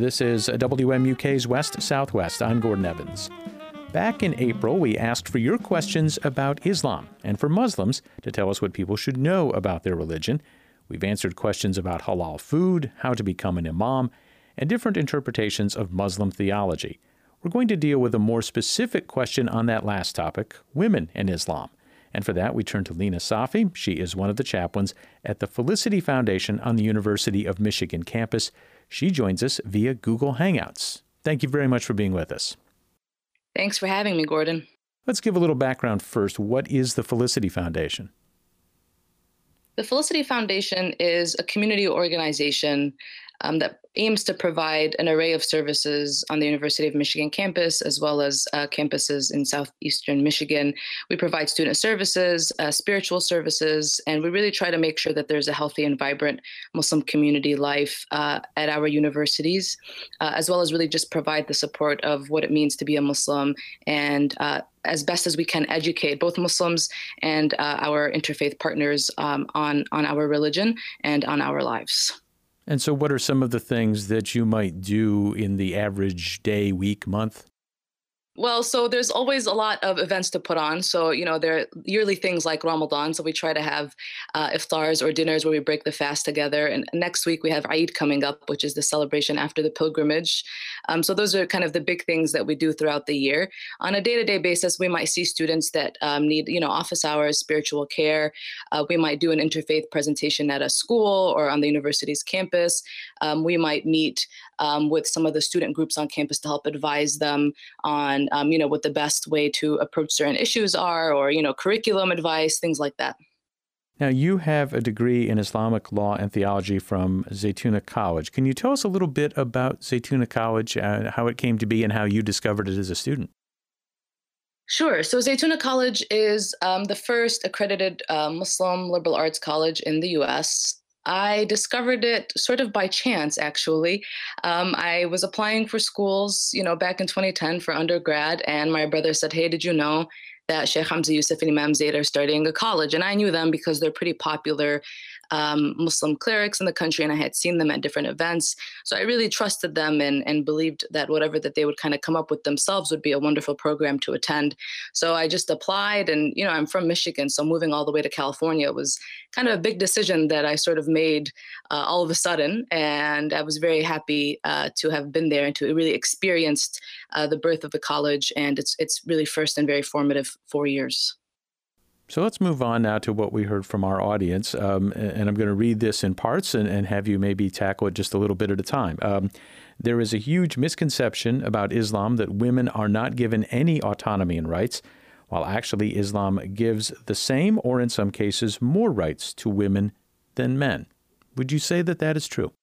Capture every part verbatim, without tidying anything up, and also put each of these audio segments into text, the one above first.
This is W M U K's West Southwest. I'm Gordon Evans. Back in April, we asked for your questions about Islam and for Muslims to tell us what people should know about their religion. We've answered questions about halal food, how to become an imam, and different interpretations of Muslim theology. We're going to deal with a more specific question on that last topic, women and Islam. And for that, we turn to Lena Safi. She is one of the chaplains at the Felicity Foundation on the University of Michigan campus. She joins us via Google Hangouts. Thank you very much for being with us. Thanks for having me, Gordon. Let's give a little background first. What is the Felicity Foundation? The Felicity Foundation is a community organization um, that aims to provide an array of services on the University of Michigan campus, as well as uh, campuses in southeastern Michigan. We provide student services, uh, spiritual services, and we really try to make sure that there's a healthy and vibrant Muslim community life uh, at our universities, uh, as well as really just provide the support of what it means to be a Muslim and uh, as best as we can educate both Muslims and uh, our interfaith partners um, on, on our religion and on our lives. And so what are some of the things that you might do in the average day, week, month? Well, so there's always a lot of events to put on. So, you know, there are yearly things like Ramadan. So we try to have uh, iftars or dinners where we break the fast together. And next week we have Eid coming up, which is the celebration after the pilgrimage. Um, so those are kind of the big things that we do throughout the year. On a day-to-day basis, we might see students that um, need, you know, office hours, spiritual care. Uh, we might do an interfaith presentation at a school or on the university's campus. Um, we might meet um, with some of the student groups on campus to help advise them on Um, you know, what the best way to approach certain issues are, or, you know, curriculum advice, things like that. Now, you have a degree in Islamic law and theology from Zaytuna College. Can you tell us a little bit about Zaytuna College, uh, how it came to be, and how you discovered it as a student? Sure. So Zaytuna College is um, the first accredited uh, Muslim liberal arts college in the U S I discovered it sort of by chance, actually. Um, I was applying for schools, you know, back in twenty ten for undergrad, and my brother said, "Hey, did you know that Sheikh Hamza Yusuf and Imam Zaid are starting a college?" And I knew them because they're pretty popular um, Muslim clerics in the country, and I had seen them at different events. So I really trusted them and, and believed that whatever that they would kind of come up with themselves would be a wonderful program to attend. So I just applied, and, you know, I'm from Michigan, so moving all the way to California was kind of a big decision that I sort of made uh, all of a sudden. And I was very happy uh, to have been there and to really experienced uh, the birth of the college. And it's it's really first and very formative four years. So let's move on now to what we heard from our audience. Um, and I'm going to read this in parts and, and have you maybe tackle it just a little bit at a time. Um, there is a huge misconception about Islam that women are not given any autonomy and rights, while actually Islam gives the same, or in some cases, more rights to women than men. Would you say that that is true?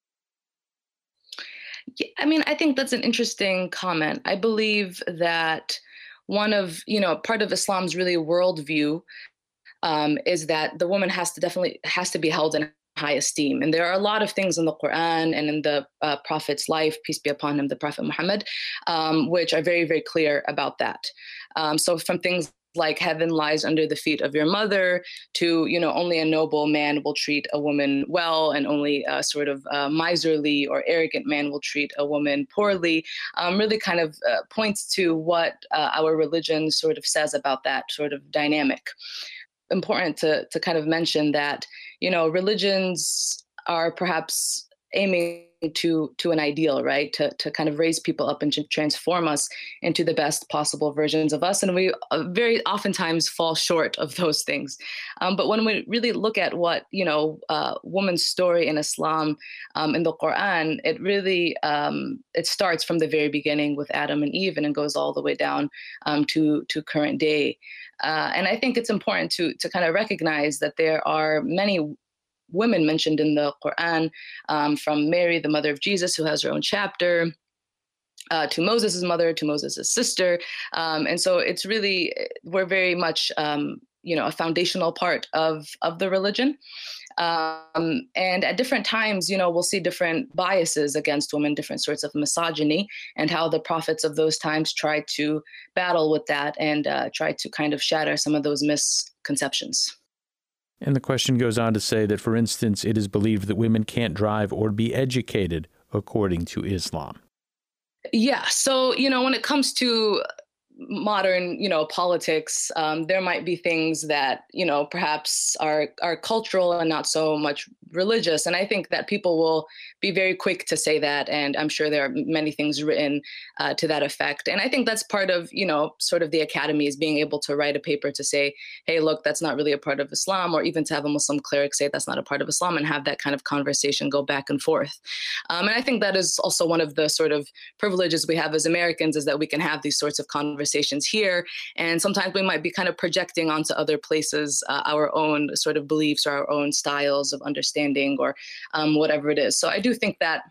Yeah, I mean, I think that's an interesting comment. I believe that one of, you know, part of Islam's really worldview um, is that the woman has to definitely has to be held in high esteem. And there are a lot of things in the Quran and in the uh, Prophet's life, peace be upon him, the Prophet Muhammad, um, which are very, very clear about that. Um, so from things like heaven lies under the feet of your mother to, you know, only a noble man will treat a woman well, and only a sort of uh, miserly or arrogant man will treat a woman poorly, um, really kind of uh, points to what uh, our religion sort of says about that sort of dynamic. Important to to kind of mention that, you know, religions are perhaps aiming to to an ideal, right? To to kind of raise people up and to transform us into the best possible versions of us. And we very oftentimes fall short of those things. Um, but when we really look at what, you know, uh, woman's story in Islam, um, in the Quran, it really, um, it starts from the very beginning with Adam and Eve, and it goes all the way down um, to, to current day. Uh, and I think it's important to to kind of recognize that there are many women mentioned in the Quran, um, from Mary, the mother of Jesus, who has her own chapter, uh, to Moses' mother, to Moses' sister. Um, and so it's really, we're very much, um, you know, a foundational part of, of the religion. Um, and at different times, you know, we'll see different biases against women, different sorts of misogyny, and how the prophets of those times tried to battle with that and uh, try to kind of shatter some of those misconceptions. And the question goes on to say that, for instance, it is believed that women can't drive or be educated according to Islam. Yeah. So, you know, when it comes to modern, you know, politics, um, there might be things that, you know, perhaps are are cultural and not so much religious. And I think that people will be very quick to say that. And I'm sure there are many things written uh, to that effect. And I think that's part of, you know, sort of the academy is being able to write a paper to say, hey, look, that's not really a part of Islam, or even to have a Muslim cleric say that's not a part of Islam and have that kind of conversation go back and forth. Um, and I think that is also one of the sort of privileges we have as Americans is that we can have these sorts of conversations here. And sometimes we might be kind of projecting onto other places uh, our own sort of beliefs or our own styles of understanding or um, whatever it is. So I do think that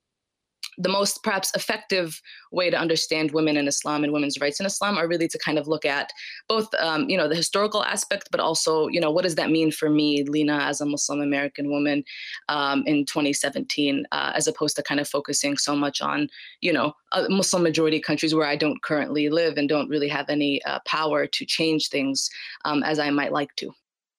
the most perhaps effective way to understand women in Islam and women's rights in Islam are really to kind of look at both, um, you know, the historical aspect, but also, you know, what does that mean for me, Lena, as a Muslim American woman um, in twenty seventeen, uh, as opposed to kind of focusing so much on, you know, uh, Muslim majority countries where I don't currently live and don't really have any uh, power to change things um, as I might like to.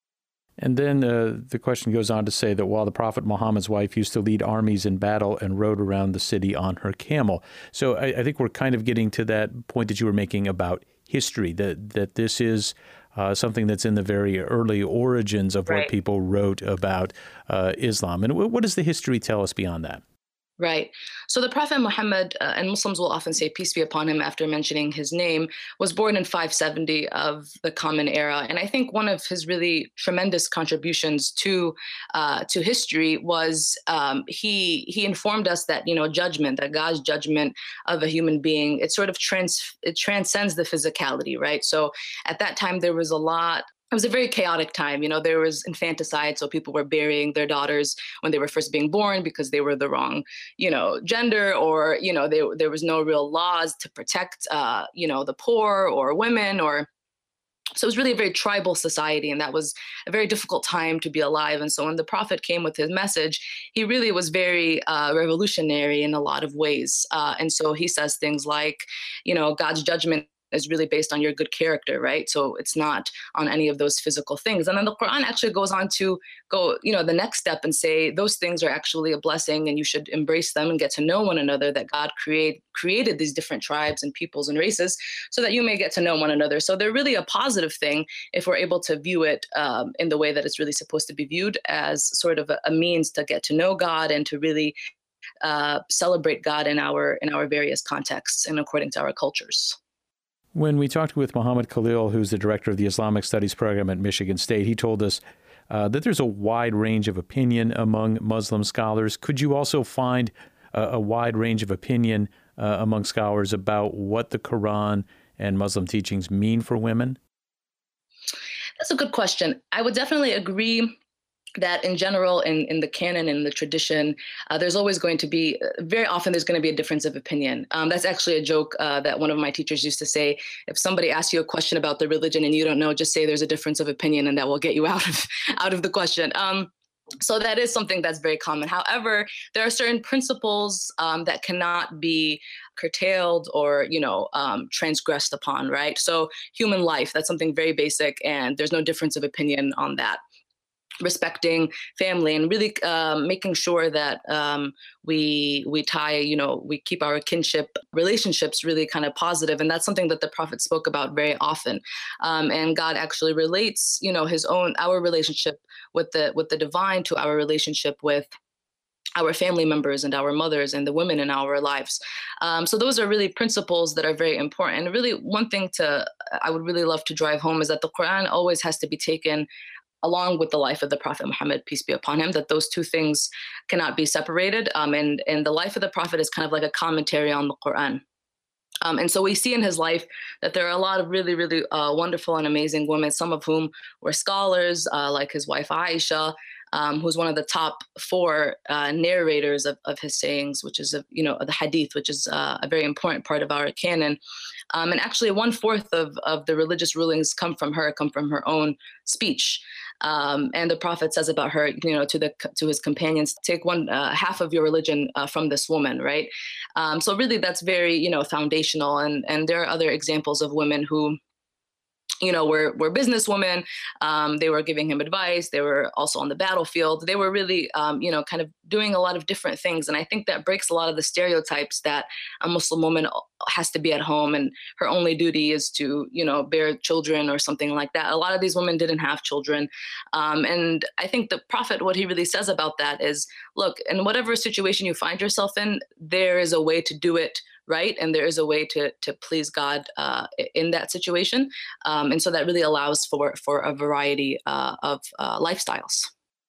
And then uh, the question goes on to say that while the Prophet Muhammad's wife used to lead armies in battle and rode around the city on her camel. So I, I think we're kind of getting to that point that you were making about history, that, that this is uh, something that's in the very early origins of Right. what people wrote about uh, Islam. And what does the history tell us beyond that? Right. So the Prophet Muhammad, uh, and Muslims will often say peace be upon him after mentioning his name, was born in five seventy of the Common Era. And I think one of his really tremendous contributions to uh, to history was um, he he informed us that, you know, judgment, that God's judgment of a human being, it sort of trans it transcends the physicality, right? So at that time, there was a lot it was a very chaotic time. You know, there was infanticide, so people were burying their daughters when they were first being born because they were the wrong, you know, gender, or, you know, they, there was no real laws to protect, uh, you know, the poor or women, or so it was really a very tribal society, and that was a very difficult time to be alive. And so when the Prophet came with his message, he really was very uh, revolutionary in a lot of ways. Uh, and so he says things like, you know, God's judgment is really based on your good character, right? So it's not on any of those physical things. And then the Quran actually goes on to go, you know, the next step and say those things are actually a blessing and you should embrace them and get to know one another, that God create, created these different tribes and peoples and races so that you may get to know one another. So they're really a positive thing if we're able to view it um, in the way that it's really supposed to be viewed, as sort of a, a means to get to know God and to really uh, celebrate God in our in our various contexts and according to our cultures. When we talked with Muhammad Khalil, who's the director of the Islamic Studies program at Michigan State, he told us uh, that there's a wide range of opinion among Muslim scholars. Could you also find a, a wide range of opinion uh, among scholars about what the Quran and Muslim teachings mean for women? That's a good question. I would definitely agree that in general, in, in the canon, in the tradition, uh, there's always going to be, very often there's going to be a difference of opinion. Um, that's actually a joke uh, that one of my teachers used to say. If somebody asks you a question about the religion and you don't know, just say there's a difference of opinion and that will get you out of, out of the question. Um, so that is something that's very common. However, there are certain principles um, that cannot be curtailed or, you know, um, transgressed upon, right? So human life, that's something very basic, and there's no difference of opinion on that. Respecting family and really um, making sure that um, we we tie, you know, we keep our kinship relationships really kind of positive. And that's something that the Prophet spoke about very often. Um, and God actually relates, you know, his own, our relationship with the with the divine to our relationship with our family members and our mothers and the women in our lives. Um, so those are really principles that are very important. And really one thing to, I would really love to drive home is that the Quran always has to be taken along with the life of the Prophet Muhammad, peace be upon him, that those two things cannot be separated. Um, and, and the life of the Prophet is kind of like a commentary on the Quran. Um, and so we see in his life that there are a lot of really, really uh, wonderful and amazing women, some of whom were scholars, uh, like his wife Aisha, um, who's one of the top four uh, narrators of, of his sayings, which is, a, you know, the hadith, which is uh, a very important part of our canon. Um, and actually one fourth of, of the religious rulings come from her, come from her own speech. Um, and the Prophet says about her, you know, to the to his companions, take one uh, half of your religion uh, from this woman, right? Um, so really, that's very, you know, foundational. And and there are other examples of women who, you know, were, were businesswomen. Um, they were giving him advice. They were also on the battlefield. They were really, um, you know, kind of doing a lot of different things. And I think that breaks a lot of the stereotypes that a Muslim woman has to be at home and her only duty is to, you know, bear children or something like that. A lot of these women didn't have children. Um, and I think the Prophet, what he really says about that is, look, in whatever situation you find yourself in, there is a way to do it right. And there is a way to to please God uh, in that situation. Um, and so that really allows for, for a variety uh, of uh, lifestyles.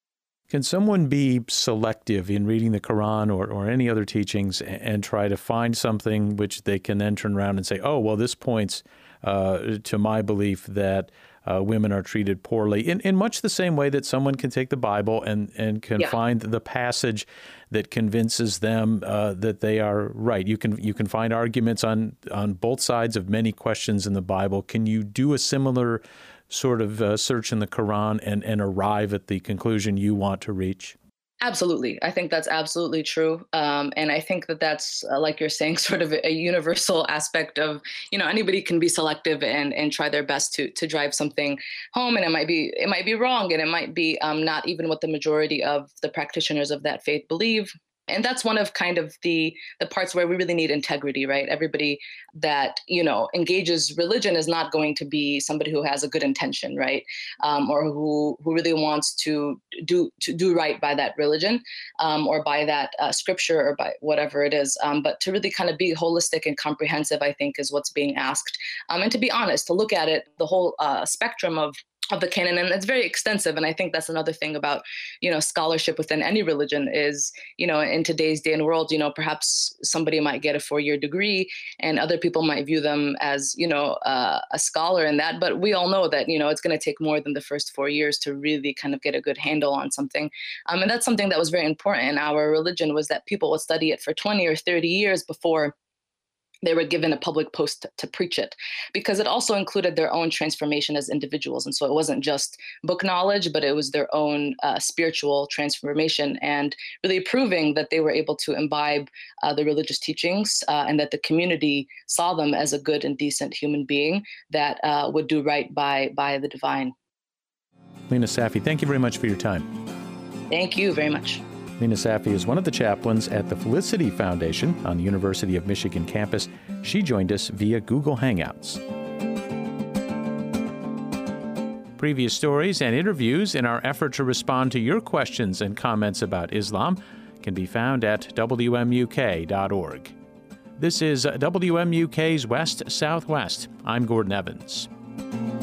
Can someone be selective in reading the Quran or, or any other teachings and, and try to find something which they can then turn around and say, oh, well, this points uh, to my belief that uh, women are treated poorly, in, in much the same way that someone can take the Bible and, and can yeah. find the passage that convinces them uh, that they are right. You can you can find arguments on, on both sides of many questions in the Bible. Can you do a similar sort of uh, search in the Quran and, and arrive at the conclusion you want to reach? Absolutely. I think that's absolutely true. Um, and I think that that's, uh, like you're saying, sort of a, a universal aspect of, you know, anybody can be selective and, and try their best to to drive something home. And it might be it might be wrong. And it might be um, not even what the majority of the practitioners of that faith believe. And that's one of kind of the the parts where we really need integrity, right? Everybody that, you know, engages religion is not going to be somebody who has a good intention, right? Um, or who who really wants to do to do right by that religion um, or by that uh, scripture or by whatever it is. Um, but to really kind of be holistic and comprehensive, I think, is what's being asked. Um, and to be honest, to look at it, the whole uh, spectrum of of the canon, and it's very extensive. And I think that's another thing about, you know, scholarship within any religion is, you know, in today's day and world, you know, perhaps somebody might get a four-year degree and other people might view them as, you know, uh, a scholar in that. But we all know that, you know, it's going to take more than the first four years to really kind of get a good handle on something. Um, and that's something that was very important in our religion, was that people would study it for twenty or thirty years before they were given a public post to, to preach it, because it also included their own transformation as individuals. And so it wasn't just book knowledge, but it was their own uh, spiritual transformation and really proving that they were able to imbibe uh, the religious teachings uh, and that the community saw them as a good and decent human being that uh, would do right by, by the divine. Lena Safi, thank you very much for your time. Thank you very much. Lena Safi is one of the chaplains at the Felicity Foundation on the University of Michigan campus. She joined us via Google Hangouts. Previous stories and interviews in our effort to respond to your questions and comments about Islam can be found at W M U K dot org. This is W M U K's West Southwest. I'm Gordon Evans.